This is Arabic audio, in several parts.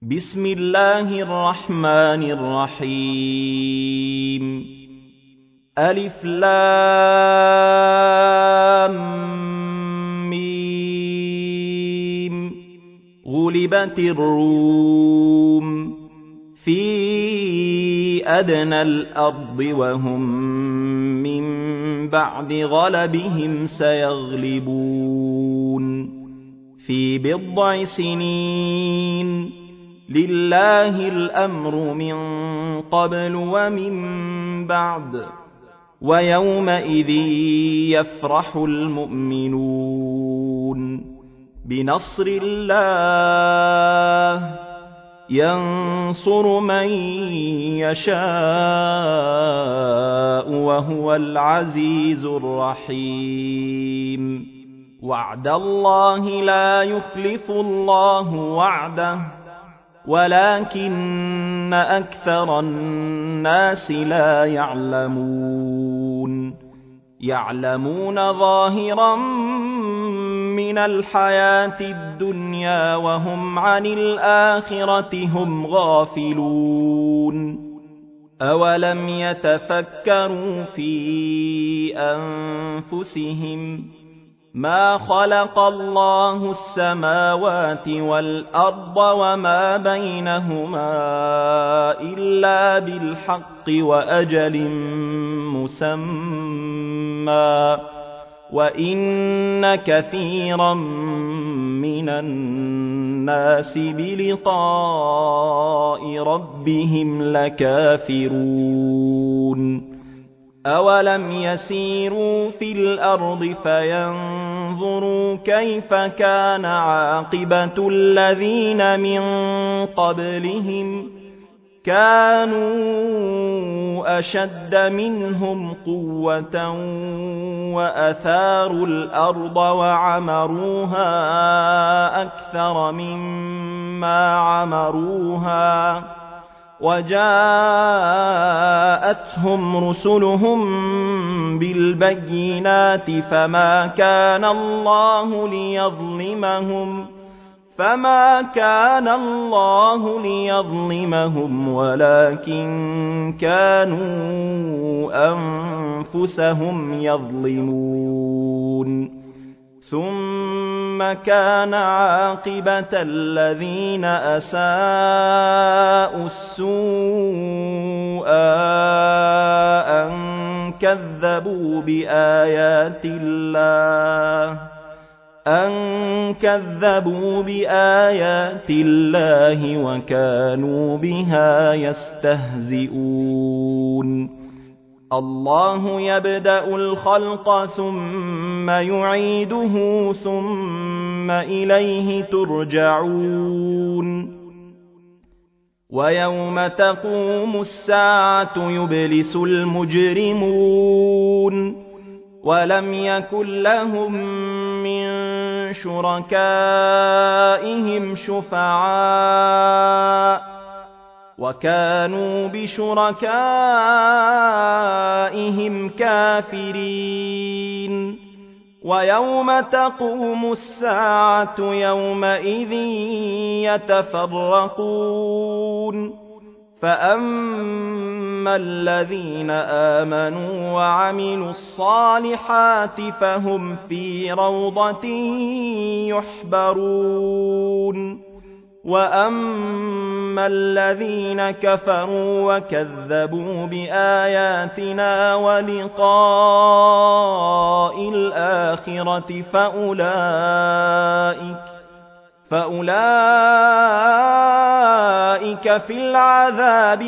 بسم الله الرحمن الرحيم ألف لام ميم غلبت الروم في أدنى الأرض وهم من بعد غلبهم سيغلبون في بضع سنين لله الأمر من قبل ومن بعد ويومئذ يفرح المؤمنون بنصر الله ينصر من يشاء وهو العزيز الرحيم وعد الله لا يخلف الله وعده ولكن أكثر الناس لا يعلمون ظاهرا من الحياة الدنيا وهم عن الآخرة هم غافلون أولم يتفكروا في أنفسهم ما خلق الله السماوات والأرض وما بينهما إلا بالحق وأجل مسمى وإن كثيرا من الناس بلقاء ربهم لكافرون أولم يسيروا في الأرض فينظروا كيف كان عاقبة الذين من قبلهم كانوا أشد منهم قوة وأثاروا الأرض وعمروها أكثر مما عمروها وجاءتهم رسلهم بالبينات فما كان الله ليظلمهم ولكن كانوا أنفسهم يظلمون ثم كان عاقبة الذين أساءوا السوء أن كذبوا بآيات الله وكانوا بها يستهزئون الله يبدأ الخلق ثم يعيده ثم إليه ترجعون ويوم تقوم الساعة يبلس المجرمون ولم يكن لهم من شركائهم شفعاء وكانوا بشركائهم كافرين ويوم تقوم الساعة يومئذ يتفرقون فأما الذين آمنوا وعملوا الصالحات فهم في روضة يحبرون وأما الذين كفروا وكذبوا بآياتنا ولقاء الآخرة فأولئك في العذاب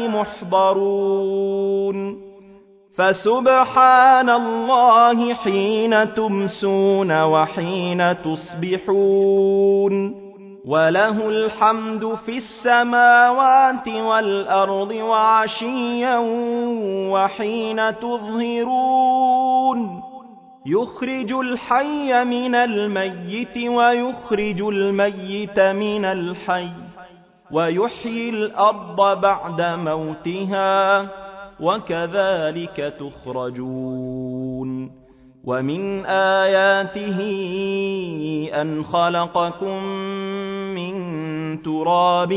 محضرون فسبحان الله حين تمسون وحين تصبحون وله الحمد في السماوات والأرض وعشيا وحين تظهرون يخرج الحي من الميت ويخرج الميت من الحي ويحيي الأرض بعد موتها وكذلك تخرجون ومن آياته أن خلقكم من تراب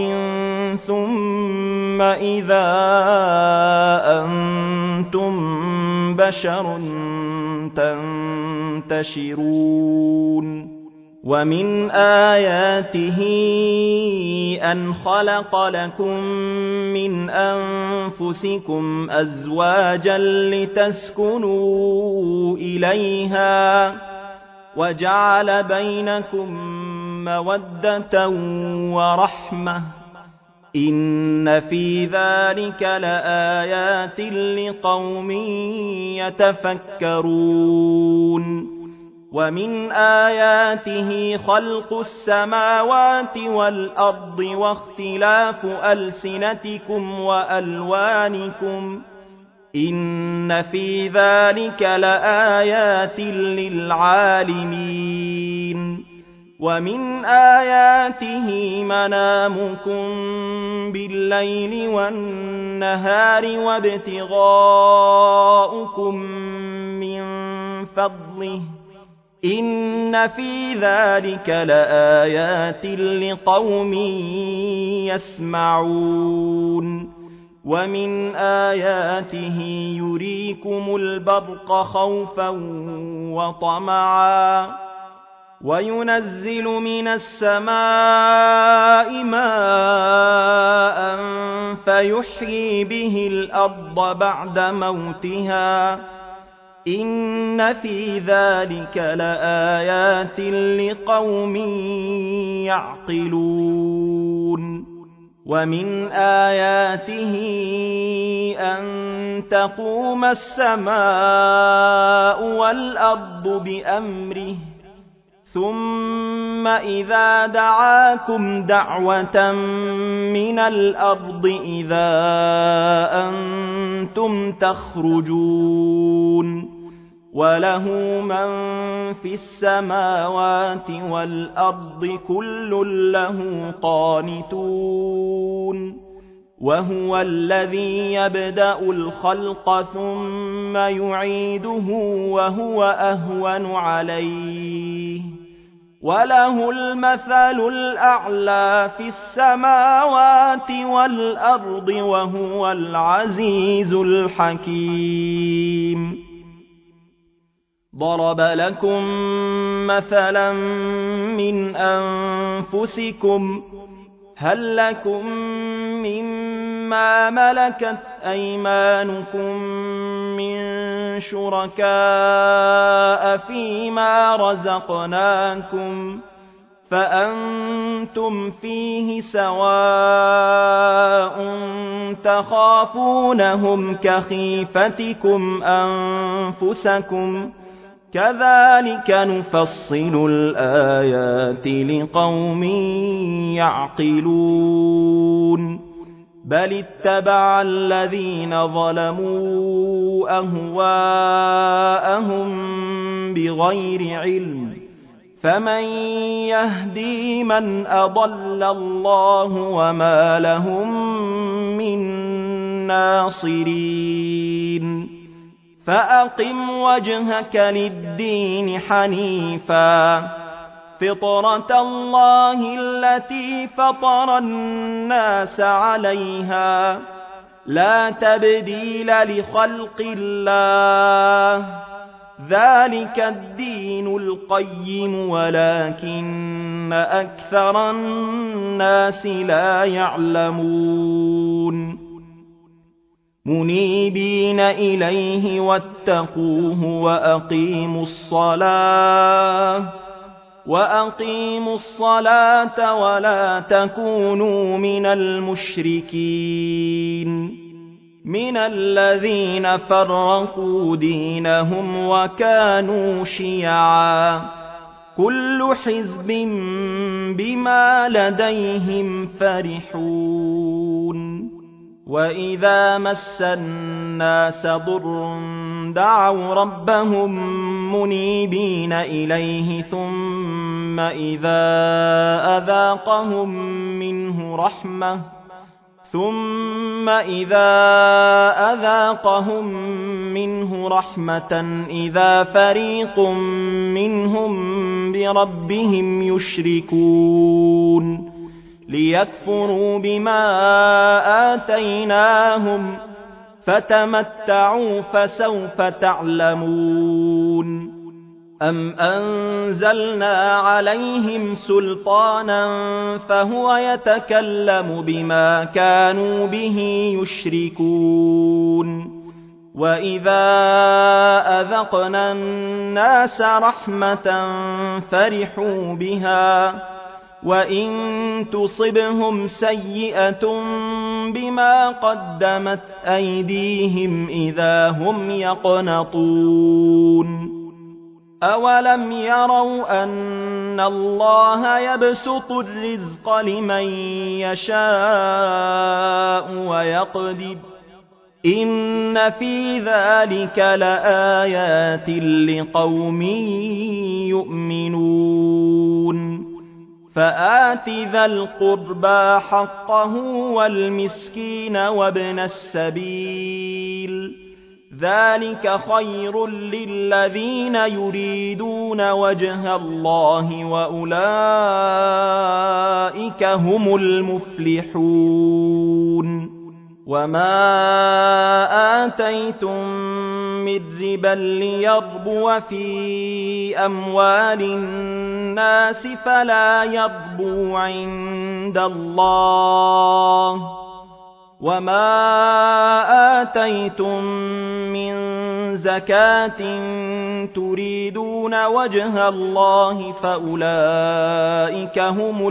ثم إذا أنتم بشر تنتشرون ومن آياته أن خلق لكم من أنفسكم أزواجا لتسكنوا إليها وجعل بينكم مودة ورحمة إن في ذلك لآيات لقوم يتفكرون ومن آياته خلق السماوات والأرض واختلاف ألسنتكم وألوانكم إن في ذلك لآيات للعالمين ومن آياته منامكم بالليل والنهار وابتغاؤكم من فضله إن في ذلك لآيات لقوم يسمعون ومن آياته يريكم البرق خوفا وطمعا وينزل من السماء ماء فيحيي به الأرض بعد موتها إن في ذلك لآيات لقوم يعقلون ومن آياته أن تقوم السماء والأرض بأمره ثم إذا دعاكم دعوة من الأرض إذا أنتم تخرجون وله من في السماوات والأرض كل له قانتون وهو الذي يبدأ الخلق ثم يعيده وهو أهون عليه وله المثل الأعلى في السماوات والأرض وهو العزيز الحكيم ضرب لكم مثلا من أنفسكم هل لكم مما ملكت أيمانكم من شركاء فيما رزقناكم فأنتم فيه سواء تخافونهم كخيفتكم أنفسكم كذلك نفصل الآيات لقوم يعقلون بل اتبع الذين ظلموا أهواءهم بغير علم فمن يهدي من أضل الله وما لهم من ناصرين فأقم وجهك للدين حنيفا فطرة الله التي فطر الناس عليها لا تبديل لخلق الله ذلك الدين القيم ولكن أكثر الناس لا يعلمون منيبين إليه واتقوه وأقيموا الصلاة ولا تكونوا من المشركين من الذين فرقوا دينهم وكانوا شيعا كل حزب بما لديهم فرحون وإذا مس الناس ضر دعوا ربهم منيبين إليه ثم إذا أذاقهم منه رحمة إذا فريق منهم بربهم يشركون ليكفروا بما آتيناهم فتمتعوا فسوف تعلمون أم أنزلنا عليهم سلطانا فهو يتكلم بما كانوا به يشركون وإذا أذقنا الناس رحمة فرحوا بها وإن تصبهم سيئة بما قدمت أيديهم إذا هم يقنطون أولم يروا أن الله يبسط الرزق لمن يشاء ويقدر إن في ذلك لآيات لقوم يؤمنون فآت ذا القربى حقه والمسكين وابن السبيل ذلك خير للذين يريدون وجه الله وأولئك هم المفلحون وما آتيتم من ربا ليربو في أموال الناس فلا يربو عند الله وما آتيتم من زكاة تريدون وجه الله فأولئك هم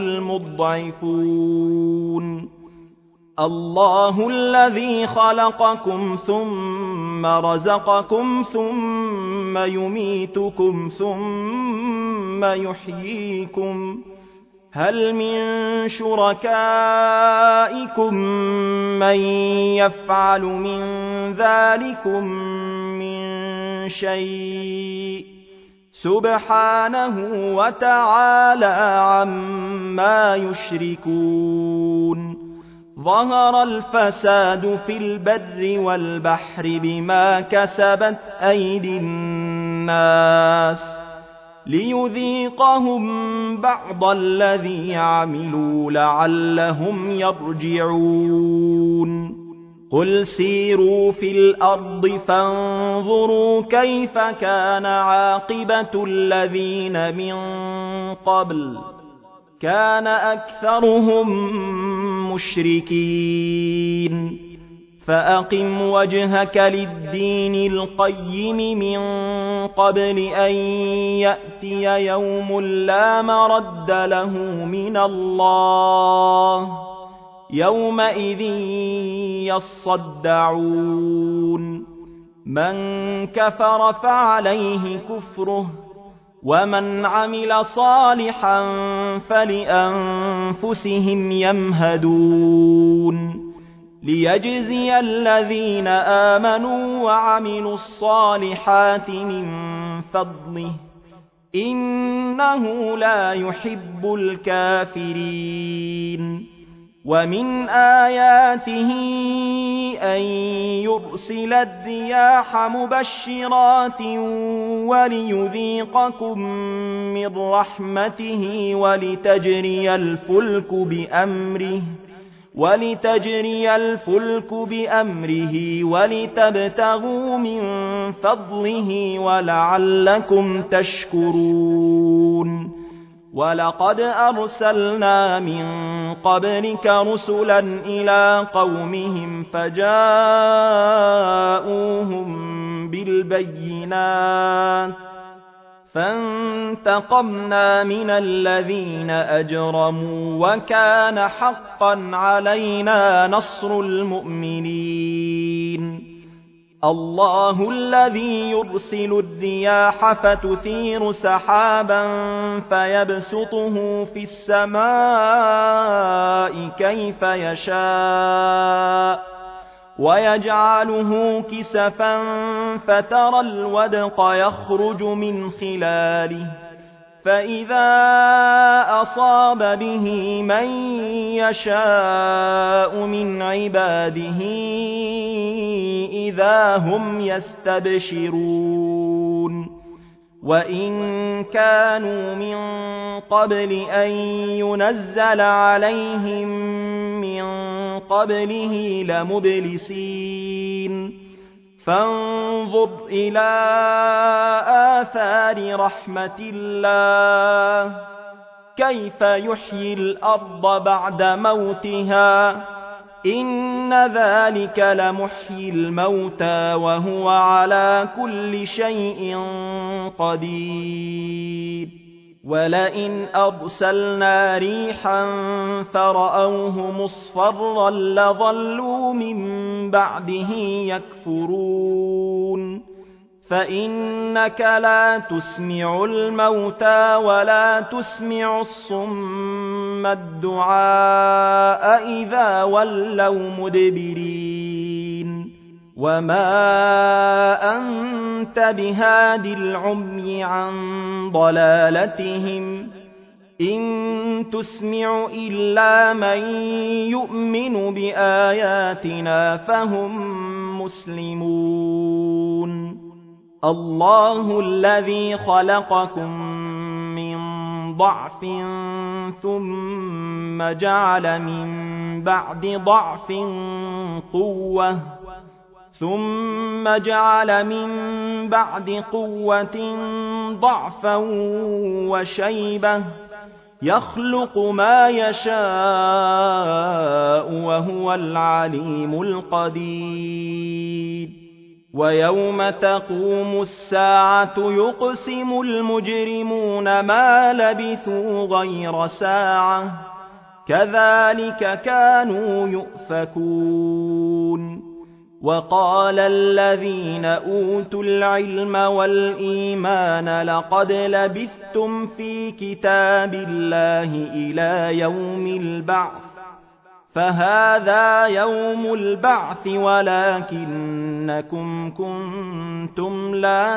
المضعفون الله الذي خلقكم ثم رزقكم ثم يميتكم ثم يحييكم هل من شركائكم من يفعل من ذلكم من شيء سبحانه وتعالى عما يشركون ظهر الفساد في البر والبحر بما كسبت أيدي الناس ليذيقهم بعض الذي عملوا لعلهم يرجعون قل سيروا في الأرض فانظروا كيف كان عاقبة الذين من قبل كان أكثرهم مشركين فأقم وجهك للدين القيم من قبل أن يأتي يوم لا مرد له من الله يومئذ يصدعون من كفر فعليه كفره ومن عمل صالحا فلأنفسهم يمهدون ليجزي الذين آمنوا وعملوا الصالحات من فضله إنه لا يحب الكافرين ومن آياته أن يرسل الرياح مبشرات وليذيقكم من رحمته ولتجري الفلك بأمره ولتبتغوا من فضله ولعلكم تشكرون ولقد أرسلنا من قبلك رسلا إلى قومهم فجاءوهم بالبينات فانتقمنا من الذين أجرموا وكان حقا علينا نصر المؤمنين الله الذي يرسل الرياح فتثير سحابا فيبسطه في السماء كيف يشاء ويجعله كسفا فترى الودق يخرج من خلاله فإذا أصاب به من يشاء من عباده إذا هم يستبشرون وإن كانوا من قبل أن ينزل عليهم من قبله لمبلسين فانظر إلى آثار رحمة الله كيف يحيي الأرض بعد موتها إن ذلك لمحيي الموتى وهو على كل شيء قدير ولئن أرسلنا ريحا فرأوه مصفرا لظلوا من بعده يكفرون فإنك لا تسمع الموتى ولا تسمع الصم الدعاء إذا ولوا مدبرين وما أنت بهاد العمي عن ضلالتهم إن تسمع إلا من يؤمن بآياتنا فهم مسلمون الله الذي خلقكم من ضعف ثم جعل من بعد ضعف قوة ثم جعل من بعد قوة ضعفا وشيبة يخلق ما يشاء وهو العليم القدير ويوم تقوم الساعة يقسم المجرمون ما لبثوا غير ساعة كذلك كانوا يؤفكون وقال الذين أوتوا العلم والإيمان لقد لبثتم في كتاب الله إلى يوم البعث فهذا يوم البعث ولكنكم كنتم لا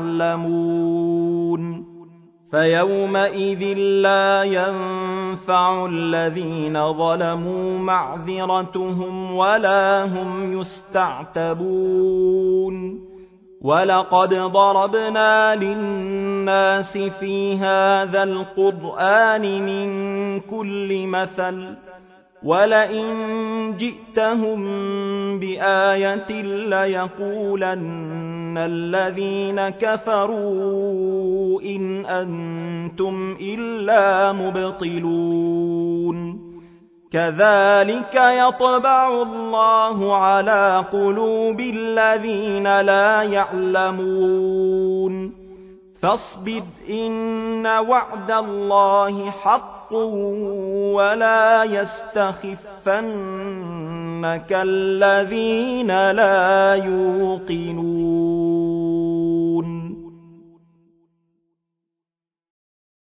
تعلمون فيومئذ لا ينفع الذين ظلموا معذرتهم ولا هم يستعتبون ولقد ضربنا للناس في هذا القرآن من كل مثل ولئن جئتهم بآية ليقولن الذين كفروا إن أنتم إلا مبطلون كذلك يطبع الله على قلوب الذين لا يعلمون فاصبر إن وعد الله حق ولا يستخفنك الذين لا يوقنون